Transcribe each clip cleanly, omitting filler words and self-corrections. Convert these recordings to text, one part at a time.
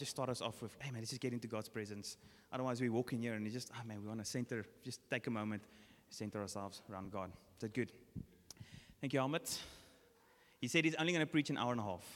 just start us off with, hey man, let's just get into God's presence. Otherwise we walk in here and we want to center, just take a moment, center ourselves around God. Is that good? Thank you, Helmut. He said he's only going to preach an hour and a half.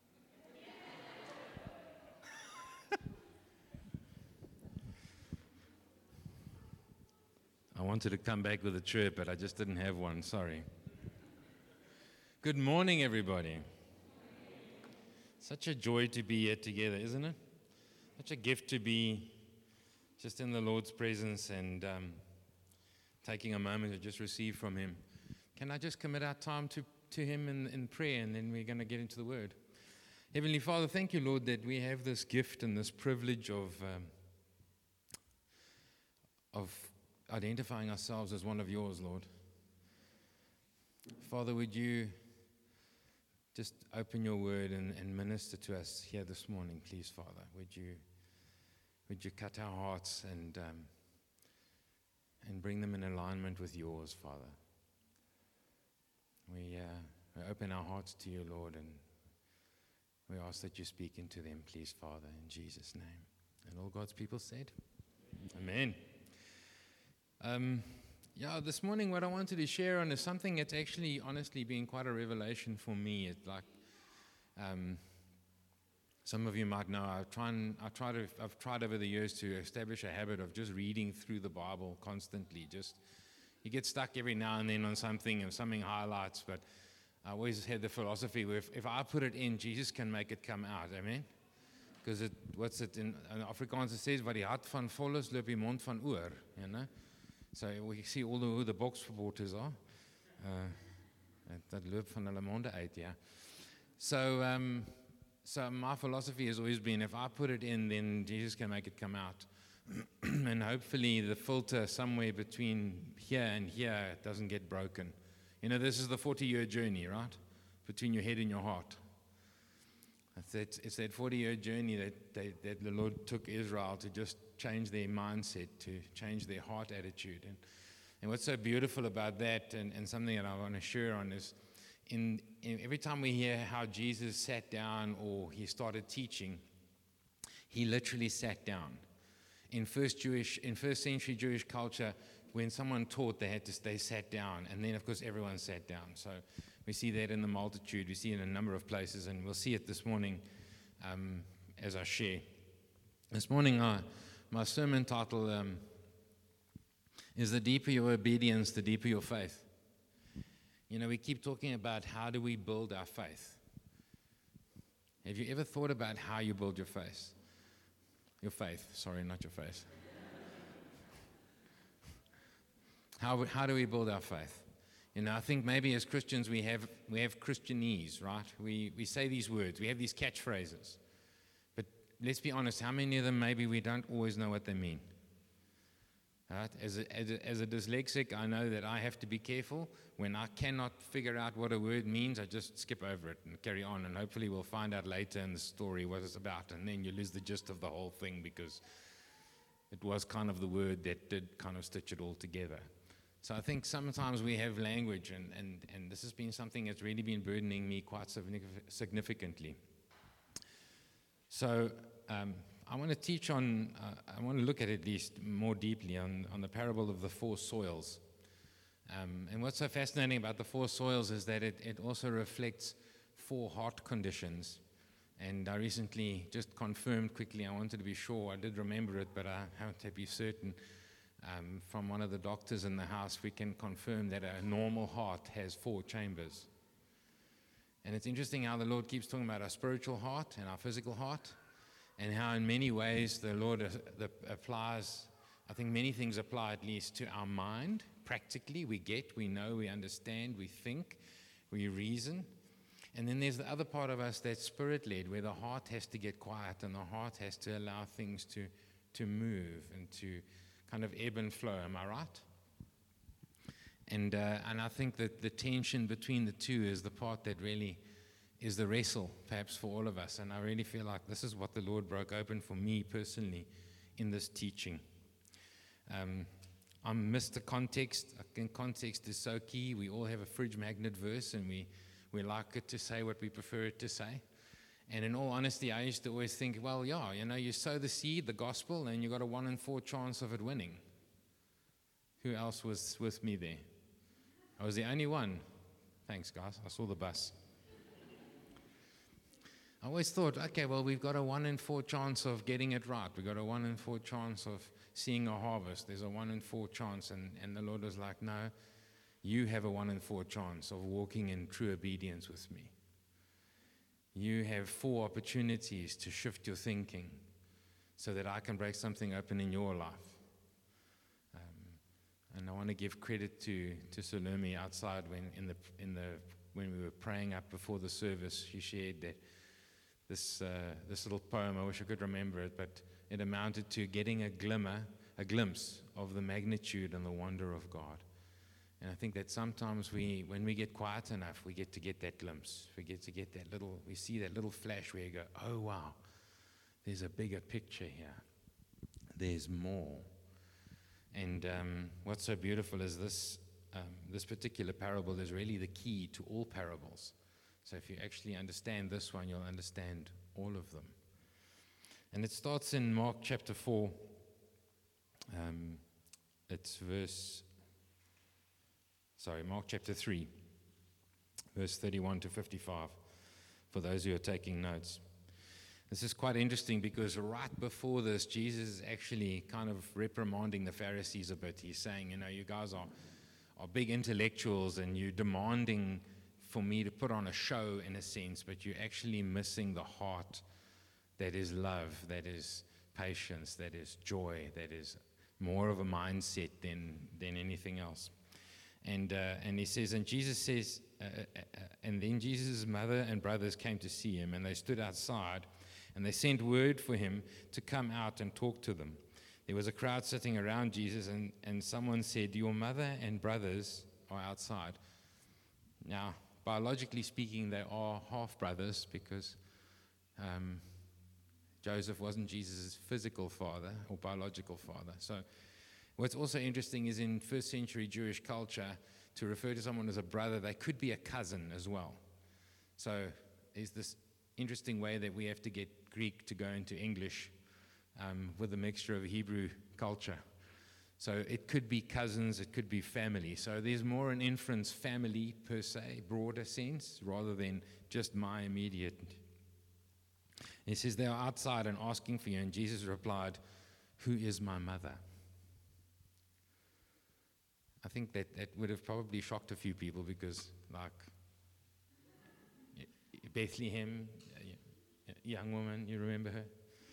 I wanted to come back with a chirp, but I just didn't have one, sorry. Good morning, everybody. Such a joy to be here together, isn't it? Such a gift to be just in the Lord's presence and taking a moment to just receive from Him. Can I just commit our time to Him in prayer, and then we're going to get into the Word. Heavenly Father, thank you, Lord, that we have this gift and this privilege of identifying ourselves as one of yours, Lord. Father, would you just open your word and minister to us here this morning, please, Father. Would you cut our hearts and bring them in alignment with yours, Father. We open our hearts to you, Lord, and we ask that you speak into them, please, Father, in Jesus' name. And all God's people said, Amen. This morning what I wanted to share on is something that's actually honestly been quite a revelation for me. It's like, some of you might know, I've tried over the years to establish a habit of just reading through the Bible constantly. You get stuck every now and then on something and something highlights, but I always had the philosophy where if I put it in, Jesus can make it come out. Amen? Because in Afrikaans it says, wat die hart van vol is, loop die mond van oor, you know? So we see all who the box supporters are. Dat loop van hulle monde uit, yeah. So my philosophy has always been, if I put it in, then Jesus can make it come out. And hopefully the filter somewhere between here and here doesn't get broken. You know, this is the 40-year journey, right? Between your head and your heart. It's that 40-year journey that the Lord took Israel to just change their mindset, to change their heart attitude. And what's so beautiful about that, and something that I want to share on, is in every time we hear how Jesus sat down or he started teaching, he literally sat down. In first century Jewish culture, when someone taught, they sat down, and then of course everyone sat down. So we see that in the multitude. We see it in a number of places, and we'll see it this morning as I share. This morning, my sermon title is The Deeper Your Obedience, the Deeper Your Faith. You know, we keep talking about how do we build our faith. Have you ever thought about how you build your faith? Your faith, sorry, not your face. How do we build our faith? You know, I think maybe as Christians we have Christianese, right? We say these words, we have these catchphrases. But let's be honest, how many of them maybe we don't always know what they mean? Right? As a dyslexic, I know that I have to be careful. When I cannot figure out what a word means, I just skip over it and carry on, and hopefully we'll find out later in the story what it's about, and then you lose the gist of the whole thing because it was kind of the word that did kind of stitch it all together. So I think sometimes we have language, and this has been something that's really been burdening me quite significantly. So I want to teach on, I want to look at least more deeply on the parable of the four soils. And what's so fascinating about the four soils is that it also reflects four heart conditions. And I recently just confirmed quickly, I wanted to be sure, I did remember it, but I have to be certain. From one of the doctors in the house, we can confirm that a normal heart has four chambers. And it's interesting how the Lord keeps talking about our spiritual heart and our physical heart, and how in many ways the Lord applies, I think many things apply at least to our mind. Practically, we know, we understand, we think, we reason. And then there's the other part of us that's spirit-led, where the heart has to get quiet and the heart has to allow things to move and to kind of ebb and flow. Am I right? And I think that the tension between the two is the part that really is the wrestle, perhaps, for all of us. And I really feel like this is what the Lord broke open for me personally in this teaching. I missed the context. I think context is so key. We all have a fridge magnet verse, and we like it to say what we prefer it to say. And in all honesty, I used to always think, well, yeah, you sow the seed, the gospel, and you got a 1 in 4 chance of it winning. Who else was with me there? I was the only one. Thanks, guys. I saw the bus. I always thought, okay, well, we've got a 1 in 4 chance of getting it right. We've got a 1 in 4 chance of seeing a harvest. There's a 1 in 4 chance. And the Lord was like, no, you have a 1 in 4 chance of walking in true obedience with me. You have 4 opportunities to shift your thinking so that I can break something open in your life. And I want to give credit to Salome outside when we were praying up before the service. She shared that this little poem. I wish I could remember it, but it amounted to getting a glimpse of the magnitude and the wonder of God. And I think that sometimes when we get quiet enough, we get to get that glimpse. We see that little flash where you go, oh wow, there's a bigger picture here. There's more. And what's so beautiful is this particular parable is really the key to all parables. So if you actually understand this one, you'll understand all of them. And it starts in Mark chapter 4. Mark chapter 3, verse 31 to 55, for those who are taking notes. This is quite interesting because right before this, Jesus is actually kind of reprimanding the Pharisees a bit. He's saying, you guys are big intellectuals and you're demanding for me to put on a show in a sense, but you're actually missing the heart that is love, that is patience, that is joy, that is more of a mindset than anything else. And he says, and Jesus says, and then Jesus' mother and brothers came to see him, and they stood outside, and they sent word for him to come out and talk to them. There was a crowd sitting around Jesus, and someone said, your mother and brothers are outside. Now, biologically speaking, they are half-brothers because Joseph wasn't Jesus' physical father or biological father. So what's also interesting is in first century Jewish culture, to refer to someone as a brother, they could be a cousin as well. So there's this interesting way that we have to get Greek to go into English with a mixture of Hebrew culture. So it could be cousins, it could be family. So there's more an inference family per se, broader sense, rather than just my immediate. He says they are outside and asking for you, and Jesus replied, who is my mother? I think that would have probably shocked a few people because, like, Bethlehem, a young woman, you remember her?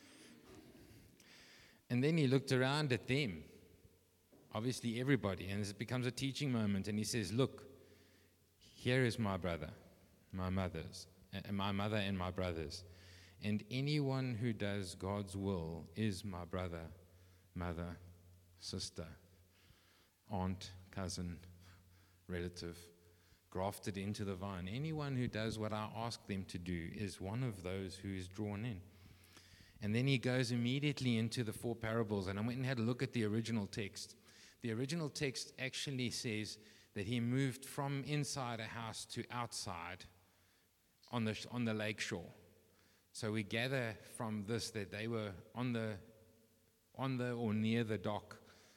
And then he looked around at them, obviously everybody, and it becomes a teaching moment, and he says, look, here is my brother, my mother and my brothers, and anyone who does God's will is my brother, mother, sister, aunt, cousin, relative, grafted into the vine. Anyone who does what I ask them to do is one of those who is drawn in. And then he goes immediately into the 4 parables, and I went and had a look at the original text. The original text actually says that he moved from inside a house to outside on the lake shore. So we gather from this that they were on the or near the dock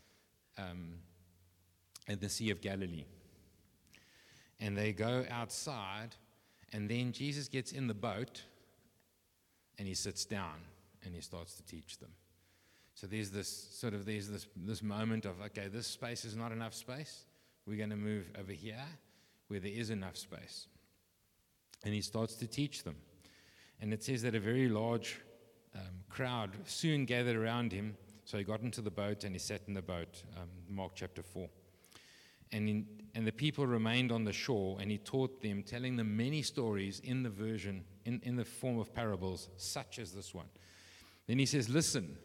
at the Sea of Galilee. And they go outside, and then Jesus gets in the boat, and he sits down, and he starts to teach them. So there's this moment of, okay, this space is not enough space. We're going to move over here where there is enough space. And he starts to teach them. And it says that a very large crowd soon gathered around him. So he got into the boat and he sat in the boat, Mark chapter 4. And the people remained on the shore, and he taught them, telling them many stories in the form of parables, such as this one. Then he says, listen.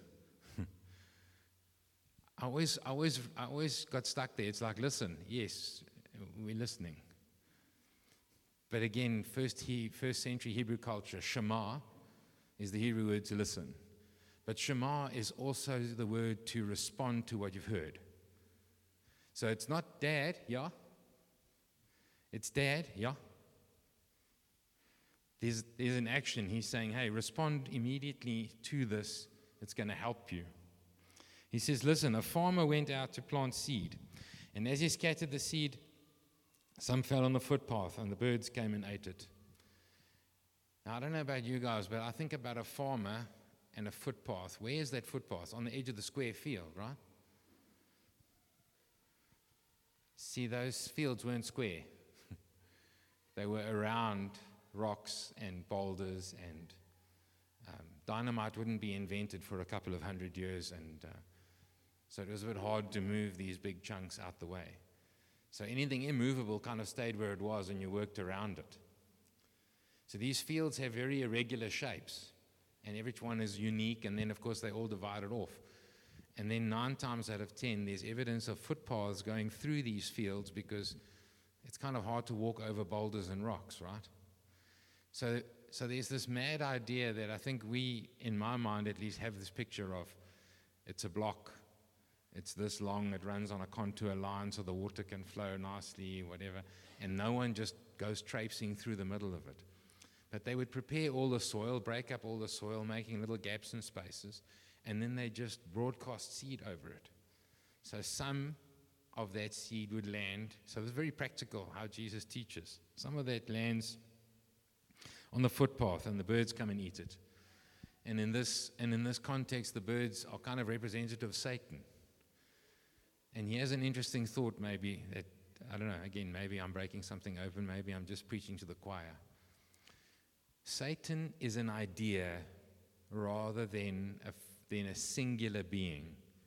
I always got stuck there. It's like, listen, yes, we're listening. But again, first century Hebrew culture, Shema is the Hebrew word to listen. But Shema is also the word to respond to what you've heard. So it's not dad, yeah. It's dad, yeah. there's an action. He's saying, hey, respond immediately to this. It's going to help you. He says, listen, a farmer went out to plant seed. And as he scattered the seed, some fell on the footpath, and the birds came and ate it. Now, I don't know about you guys, but I think about a farmer and a footpath. Where is that footpath? On the edge of the square field, right? See, those fields weren't square. They were around rocks and boulders, and dynamite wouldn't be invented for a couple of 100 years, and so it was a bit hard to move these big chunks out the way. So anything immovable kind of stayed where it was, and you worked around it. So these fields have very irregular shapes, and every one is unique, and then, of course, they all divided off. And then 9 times out of 10, there's evidence of footpaths going through these fields because it's kind of hard to walk over boulders and rocks, right? So there's this mad idea that I think we, in my mind at least, have this picture of. It's a block. It's this long. It runs on a contour line so the water can flow nicely, whatever. And no one just goes traipsing through the middle of it. But they would prepare all the soil, break up all the soil, making little gaps and spaces, and then they just broadcast seed over it. So some of that seed would land. So it's very practical how Jesus teaches. Some of that lands on the footpath, and the birds come and eat it. And in this context, the birds are kind of representative of Satan. And he has an interesting thought, maybe, that, I don't know, again, maybe I'm breaking something open, maybe I'm just preaching to the choir. Satan is an idea rather than a singular being.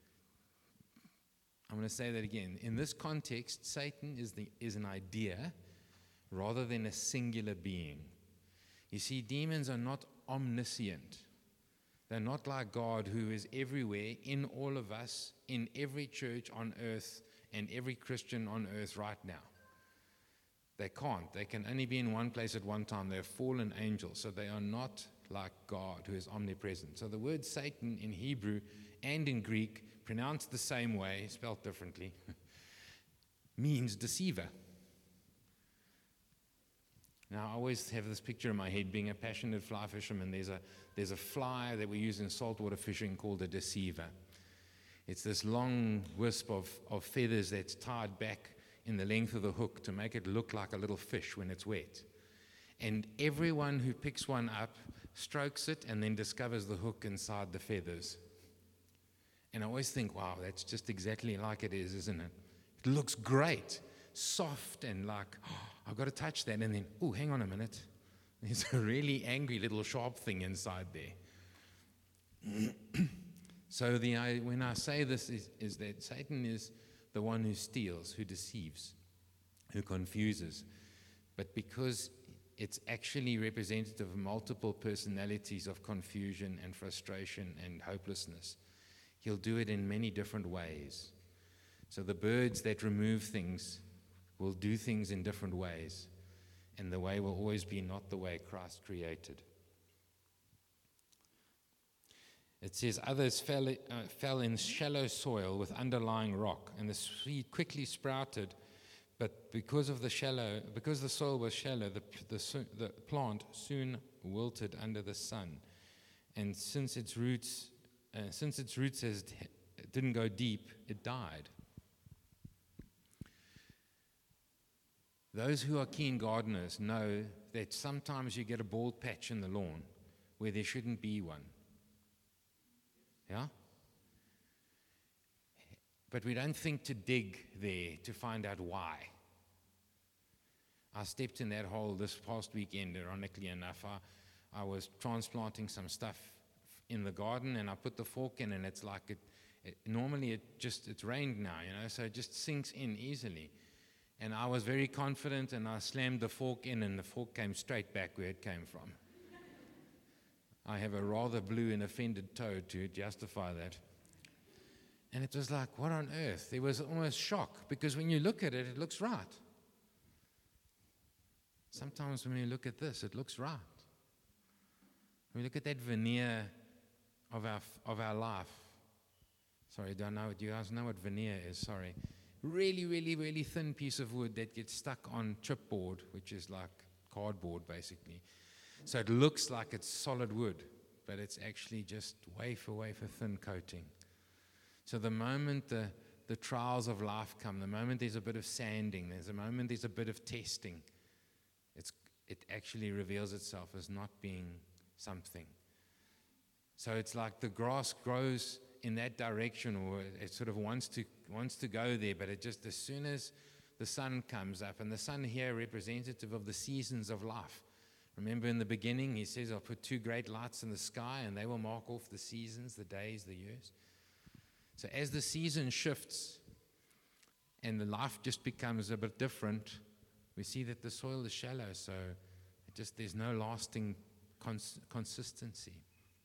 I'm going to say that again. In this context, Satan is an idea rather than a singular being. You see, demons are not omniscient. They're not like God, who is everywhere, in all of us, in every church on earth, and every Christian on earth right now. They can't. They can only be in one place at one time. They're fallen angels, so they are not like God, who is omnipresent. So the word Satan in Hebrew and in Greek, pronounced the same way, spelled differently, means deceiver. Now, I always have this picture in my head, being a passionate fly fisherman. There's a fly that we use in saltwater fishing called a deceiver. It's this long wisp of feathers that's tied back in the length of the hook to make it look like a little fish when it's wet. And everyone who picks one up strokes it and then discovers the hook inside the feathers. And I always think, wow, that's just exactly like it is, isn't it? It looks great, soft, and like, oh, I've got to touch that. And then, oh, hang on a minute. There's a really angry little sharp thing inside there. So when I say this is that Satan is the one who steals, who deceives, who confuses. But because it's actually representative of multiple personalities of confusion and frustration and hopelessness, he'll do it in many different ways. So the birds that remove things will do things in different ways, and the way will always be not the way Christ created. It says, others fell in shallow soil with underlying rock, and the seed quickly sprouted, but because the soil was shallow, the plant soon wilted under the sun. And since its roots didn't go deep, it died. Those who are keen gardeners know that sometimes you get a bald patch in the lawn where there shouldn't be one. Yeah? But we don't think to dig there to find out why. I stepped in that hole this past weekend, ironically enough. I was transplanting some stuff in the garden, and I put the fork in, and it's like normally it's rained now, so it just sinks in easily. And I was very confident, and I slammed the fork in, and the fork came straight back where it came from. I have a rather blue and offended toe to justify that. And it was like, what on earth? There was almost shock, because when you look at it, it looks right. Sometimes when you look at this, it looks right. When we look at that veneer of our life. Sorry, do you guys know what veneer is? Sorry. Really, really, really thin piece of wood that gets stuck on chipboard, which is like cardboard, basically. So it looks like it's solid wood, but it's actually just wafer thin coating. So the moment the trials of life come, the moment there's a bit of sanding, there's a bit of testing, it actually reveals itself as not being something. So it's like the grass grows in that direction, or it sort of wants to go there, but it just, as soon as the sun comes up, and the sun here representative of the seasons of life. Remember in the beginning, he says, I'll put 2 great lights in the sky, and they will mark off the seasons, the days, the years. So as the season shifts, and the life just becomes a bit different, we see that the soil is shallow, so there's no lasting consistency.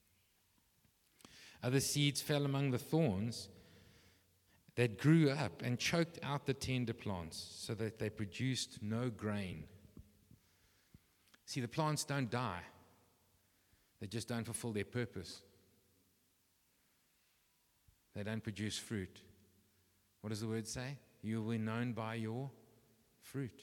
Other seeds fell among the thorns that grew up and choked out the tender plants, so that they produced no grain. See, the plants don't die. They just don't fulfill their purpose. They don't produce fruit. What does the word say? You will be known by your fruit.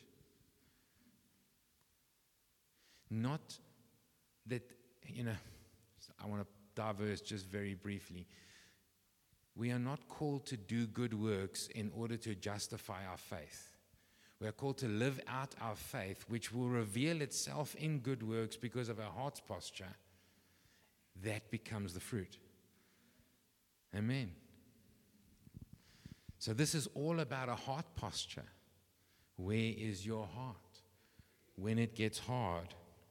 Not that, I want to diverse just very briefly. We are not called to do good works in order to justify our faith. We are called to live out our faith, which will reveal itself in good works because of our heart's posture. That becomes the fruit. Amen. So this is all about a heart posture. Where is your heart when it gets hard?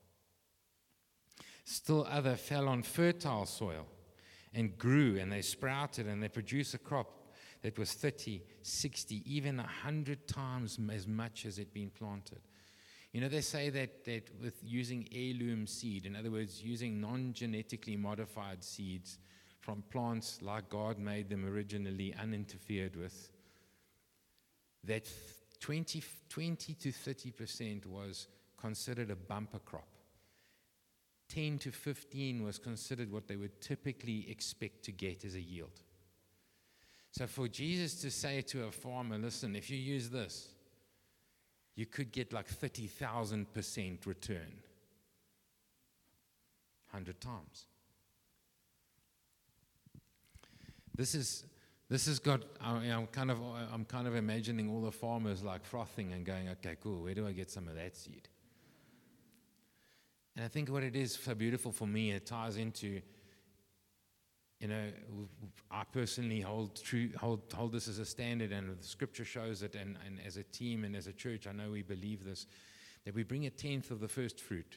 Still other fell on fertile soil and grew, and they sprouted, and they produced a crop that was 30, 60, even 100 times as much as it had been planted. They say that with using heirloom seed, in other words, using non-genetically modified seeds from plants like God made them originally, uninterfered with, that 20 to 30% was considered a bumper crop. 10 to 15 was considered what they would typically expect to get as a yield. So for Jesus to say to a farmer, listen, if you use this, you could get like 30,000% return. 100 times. This has got, I'm kind of imagining all the farmers like frothing and going, okay, cool, where do I get some of that seed? And I think what it is so beautiful for me, it ties into, I personally hold this as a standard, and the scripture shows it, and as a team and as a church, I know we believe this, that we bring 1/10 of the first fruit,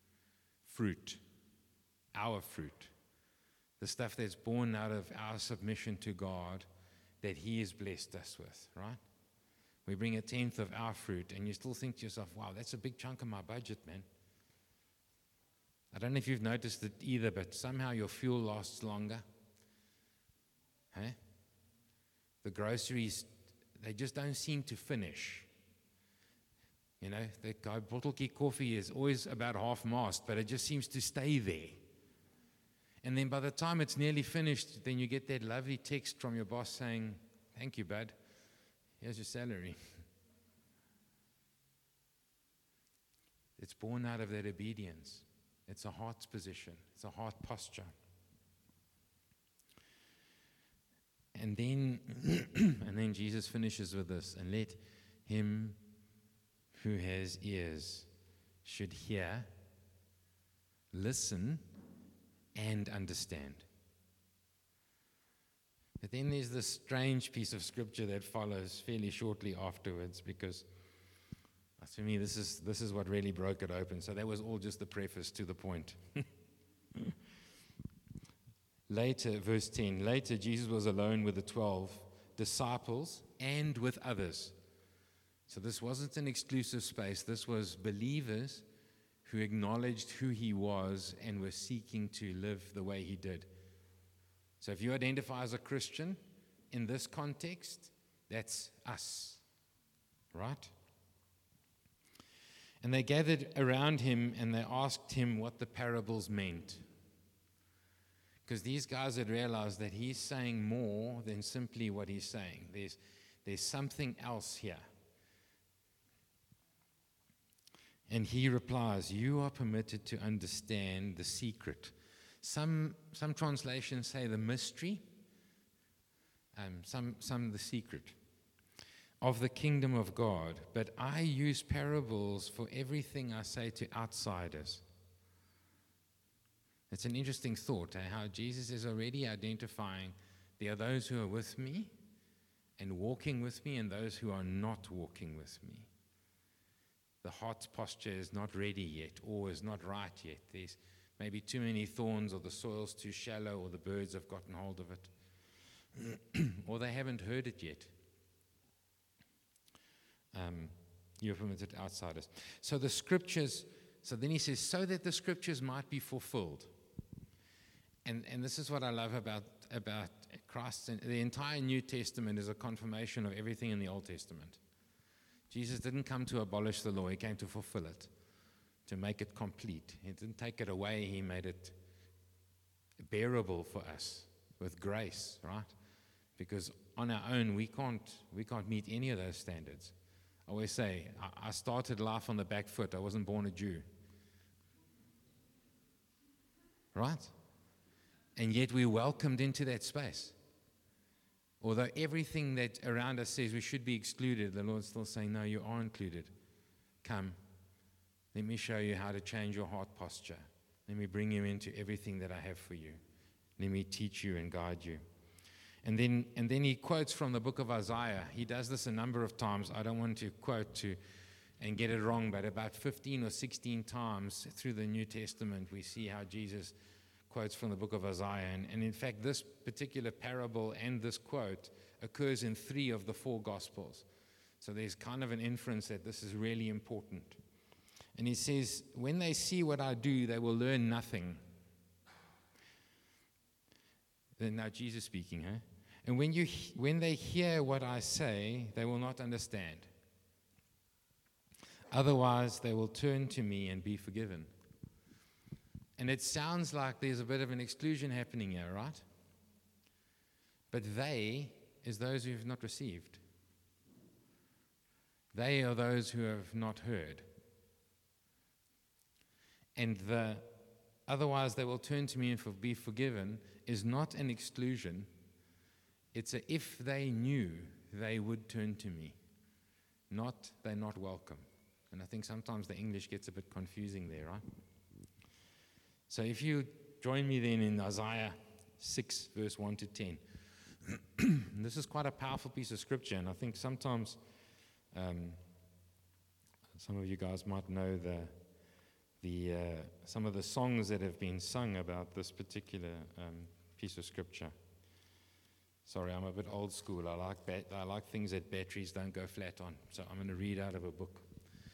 our fruit, the stuff that's born out of our submission to God that He has blessed us with, right? We bring 1/10 of our fruit, and you still think to yourself, wow, that's a big chunk of my budget, man. I don't know if you've noticed it either, but somehow your fuel lasts longer. Hey? The groceries, they just don't seem to finish. The bottle-key coffee is always about half-mast, but it just seems to stay there. And then by the time it's nearly finished, then you get that lovely text from your boss saying, thank you, bud. Here's your salary. It's born out of that obedience. It's a heart's position. It's a heart posture. And then Jesus finishes with this, and let him who has ears should hear, listen, and understand. But then there's this strange piece of scripture that follows fairly shortly afterwards, because to me, this is what really broke it open. So that was all just the preface to the point. Later, verse 10, later Jesus was alone with the 12 disciples and with others. So this wasn't an exclusive space. This was believers who acknowledged who He was and were seeking to live the way He did. So if you identify as a Christian in this context, that's us, right? And they gathered around Him and they asked Him what the parables meant. Because these guys had realized that He's saying more than simply what He's saying. There's something else here. And he replies, you are permitted to understand the secret. Some translations say the mystery, some the secret of the kingdom of God. But I use parables for everything I say to outsiders. It's an interesting thought, how Jesus is already identifying there are those who are with me and walking with me and those who are not walking with me. The heart's posture is not ready yet, or is not right yet. There's maybe too many thorns, or the soil's too shallow, or the birds have gotten hold of it, or they haven't heard it yet. You're permitted outsiders. So the scriptures, so then he says, so that the scriptures might be fulfilled. And this is what I love about Christ. The entire New Testament is a confirmation of everything in the Old Testament. Jesus didn't come to abolish the law. He came to fulfill it, to make it complete. He didn't take it away. He made it bearable for us with grace, right? Because on our own, we can't meet any of those standards. I always say, I started life on the back foot. I wasn't born a Jew. Right? And yet we're welcomed into that space. Although everything that around us says we should be excluded, the Lord's still saying, no, you are included. Come, let me show you how to change your heart posture. Let me bring you into everything that I have for you. Let me teach you and guide you. And then he quotes from the book of Isaiah. He does this a number of times. I don't want to quote and get it wrong, but about 15 or 16 times through the New Testament, we see how Jesus quotes from the book of Isaiah. And in fact, this particular parable and this quote occurs in 3 of the 4 Gospels. So there's kind of an inference that this is really important. And he says, when they see what I do, they will learn nothing. Then now Jesus speaking, huh? And when they hear what I say, they will not understand. Otherwise, they will turn to me and be forgiven. And it sounds like there's a bit of an exclusion happening here, right? But they is those who have not received. They are those who have not heard. And otherwise they will turn to me and be forgiven is not an exclusion. It's a if they knew, they would turn to me. Not they're not welcome. And I think sometimes the English gets a bit confusing there, right? So if you join me then in Isaiah 6, verse 1 to 10. This is quite a powerful piece of scripture, and I think sometimes some of you guys might know some of the songs that have been sung about this particular piece of scripture. Sorry, I'm a bit old school. I like things that batteries don't go flat on, so I'm going to read out of a book.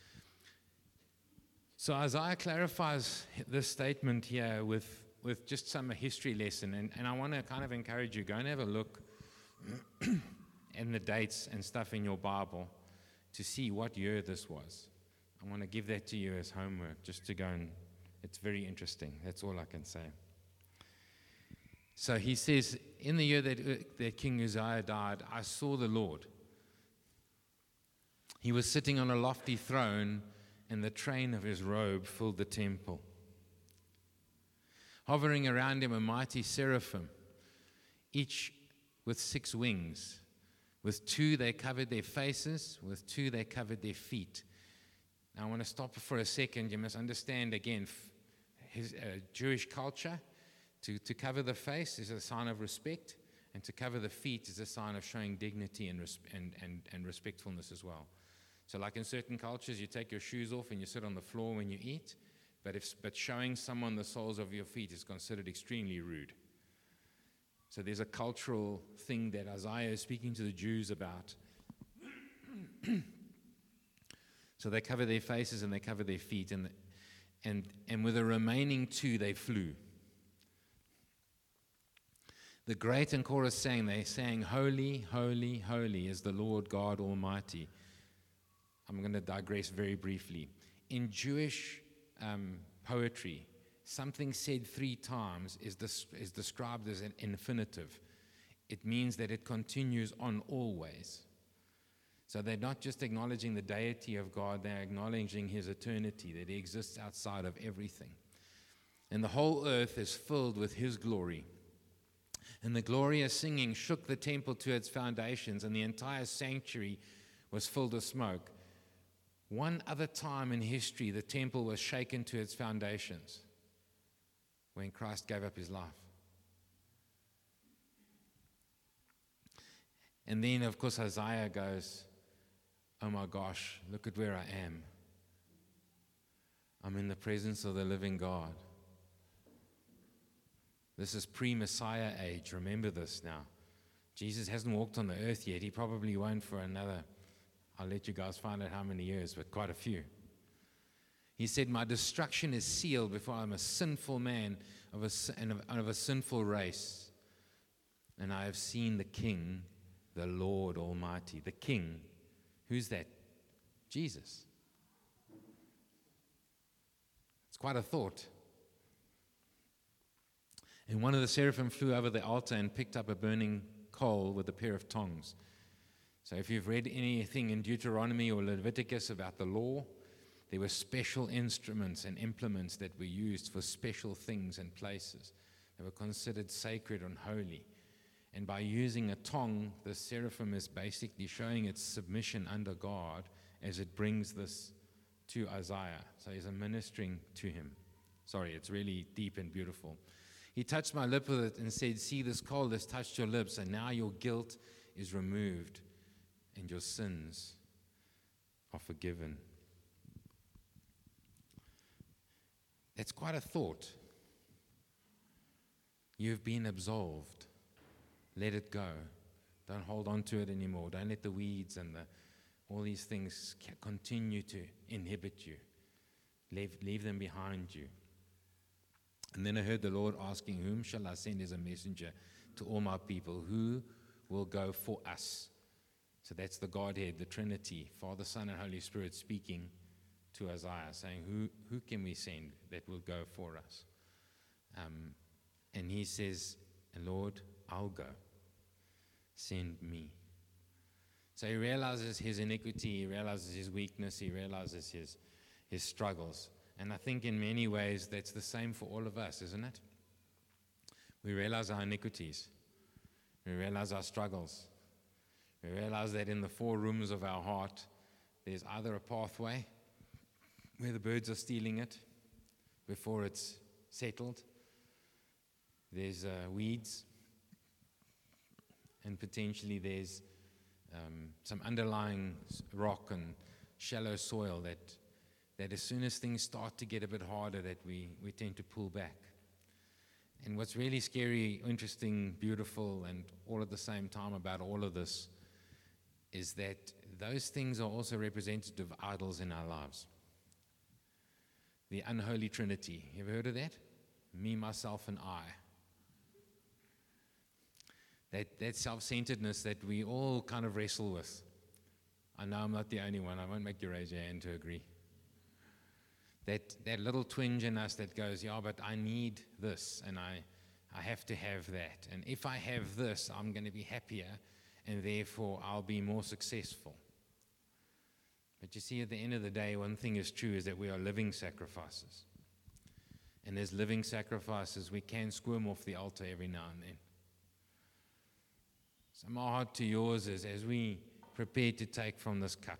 So Isaiah clarifies this statement here with just some history lesson, and I want to kind of encourage you, go and have a look in the dates and stuff in your Bible to see what year this was. I want to give that to you as homework, just to go and, it's very interesting. That's all I can say. So he says, in the year that King Uzziah died, I saw the Lord. He was sitting on a lofty throne, and the train of his robe filled the temple. Hovering around him a mighty seraphim, each with 6 wings. With 2 they covered their faces, with 2 they covered their feet. Now I want to stop for a second. You must understand again, his Jewish culture, to cover the face is a sign of respect, and to cover the feet is a sign of showing dignity and respectfulness as well. So like in certain cultures, you take your shoes off and you sit on the floor when you eat, but showing someone the soles of your feet is considered extremely rude. So there's a cultural thing that Isaiah is speaking to the Jews about. So they cover their faces and they cover their feet, and with the remaining 2 they flew. The great and chorus sang, they sang, Holy, holy, holy is the Lord God Almighty. I'm going to digress very briefly. In Jewish poetry, something said 3 times is described as an infinitive. It means that it continues on always. So they're not just acknowledging the deity of God, they're acknowledging his eternity, that he exists outside of everything. And the whole earth is filled with his glory. And the glorious singing shook the temple to its foundations, and the entire sanctuary was filled with smoke. One other time in history, the temple was shaken to its foundations, when Christ gave up his life. And then, of course, Isaiah goes, oh my gosh, look at where I am. I'm in the presence of the living God. This is pre-Messiah age. Remember this now. Jesus hasn't walked on the earth yet. He probably won't for another, I'll let you guys find out how many years, but quite a few. He said, my destruction is sealed before I'm a sinful man of a sinful race. And I have seen the King, the Lord Almighty. The King. Who's that? Jesus. It's quite a thought. And one of the seraphim flew over the altar and picked up a burning coal with a pair of tongs. So if you've read anything in Deuteronomy or Leviticus about the law, there were special instruments and implements that were used for special things and places. They were considered sacred and holy. And by using a tong, the seraphim is basically showing its submission under God as it brings this to Isaiah. So he's ministering to him. Sorry, it's really deep and beautiful. He touched my lip with it and said, see, this coal has touched your lips, and now your guilt is removed and your sins are forgiven. That's quite a thought. You've been absolved. Let it go. Don't hold on to it anymore. Don't let the weeds and all these things continue to inhibit you. Leave them behind you. And then I heard the Lord asking, whom shall I send as a messenger to all my people? Who will go for us? So that's the Godhead, the Trinity, Father, Son, and Holy Spirit speaking to Isaiah, saying, who can we send that will go for us? And he says, Lord, I'll go. Send me. So he realizes his iniquity, he realizes his weakness, he realizes his struggles. And I think in many ways that's the same for all of us, isn't it? We realize our iniquities. We realize our struggles. We realize that in the four rooms of our heart, there's either a pathway where the birds are stealing it before it's settled. There's weeds. And potentially there's some underlying rock and shallow soil that as soon as things start to get a bit harder, that we tend to pull back. And what's really scary, interesting, beautiful, and all at the same time about all of this is that those things are also representative of idols in our lives. The unholy trinity. You ever heard of that? Me, myself, and I. That self-centeredness that we all kind of wrestle with. I know I'm not the only one. I won't make you raise your hand to agree. That little twinge in us that goes, yeah, but I need this, and I have to have that. And if I have this, I'm going to be happier, and therefore I'll be more successful. But you see, at the end of the day, one thing is true, is that we are living sacrifices. And as living sacrifices, we can squirm off the altar every now and then. So my heart to yours is, as we prepare to take from this cup,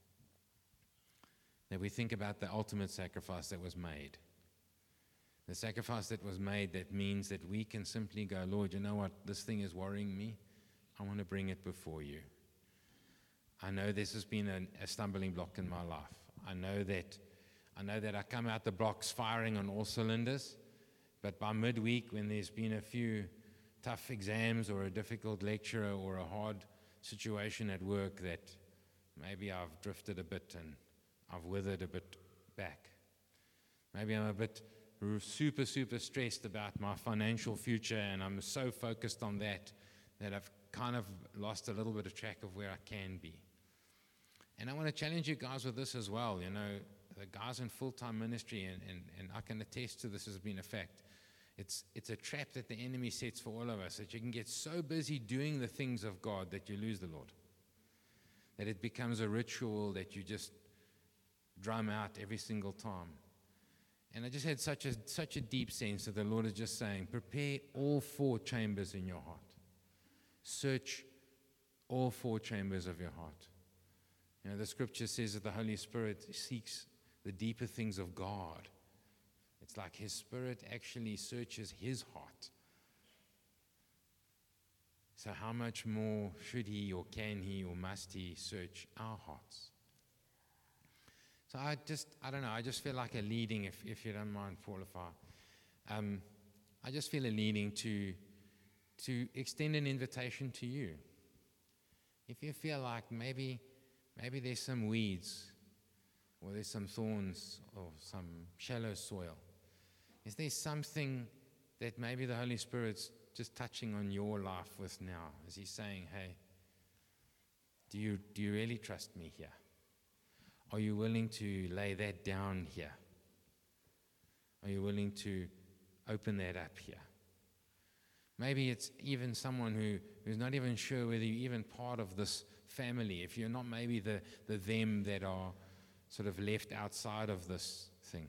that we think about the ultimate sacrifice that was made. The sacrifice that was made that means that we can simply go, Lord, you know what, this thing is worrying me. I want to bring it before you. I know this has been a stumbling block in my life. I know that I come out the blocks firing on all cylinders, but by midweek, when there's been a few tough exams or a difficult lecture or a hard situation at work, that maybe I've drifted a bit and I've withered a bit back. Maybe I'm a bit super stressed about my financial future, and I'm so focused on that I've kind of lost a little bit of track of where I can be. And I want to challenge you guys with this as well. You know, the guys in full-time ministry, and I can attest to this as being a fact. It's a trap that the enemy sets for all of us, that you can get so busy doing the things of God that you lose the Lord. that it becomes a ritual that you just drum out every single time. And I just had such a deep sense that the Lord is just saying, prepare all 4 chambers in your heart. Search all 4 chambers of your heart. You know, the scripture says that the Holy Spirit seeks the deeper things of God. It's like His Spirit actually searches His heart. So how much more should He or can He or must He search our hearts? So I don't know, I just feel like a leading, if you don't mind, Paul, I just feel a leading to extend an invitation to you. If you feel like maybe there's some weeds, or there's some thorns, or some shallow soil, is there something that maybe the Holy Spirit's just touching on your life with now? Is He saying, hey, do you really trust me here? Are you willing to lay that down here? Are you willing to open that up here? Maybe it's even someone who's not even sure whether you're even part of this family. If you're not maybe the them that are sort of left outside of this thing.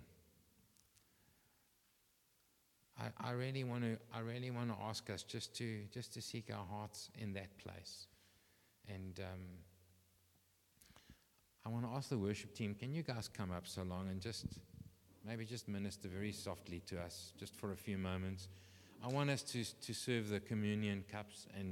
I really want to ask us just to seek our hearts in that place. And I want to ask the worship team, can you guys come up so long and just minister very softly to us just for a few moments? I want us to serve the communion cups and